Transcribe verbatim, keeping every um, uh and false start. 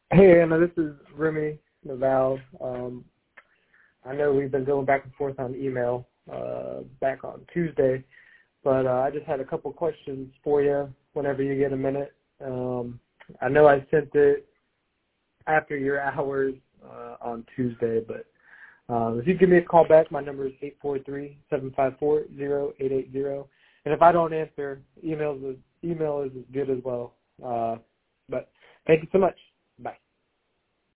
Hey, Anna, this is Remy Naval. Um, I know we've been going back and forth on email uh, back on Tuesday, but uh, I just had a couple questions for you whenever you get a minute. Um, I know I sent it after your hours uh, on Tuesday, but um, if you give me a call back, my number is eight four three, seven five four, zero eight eight zero. And if I don't answer, email is, email is as good as well. Uh, but thank you so much.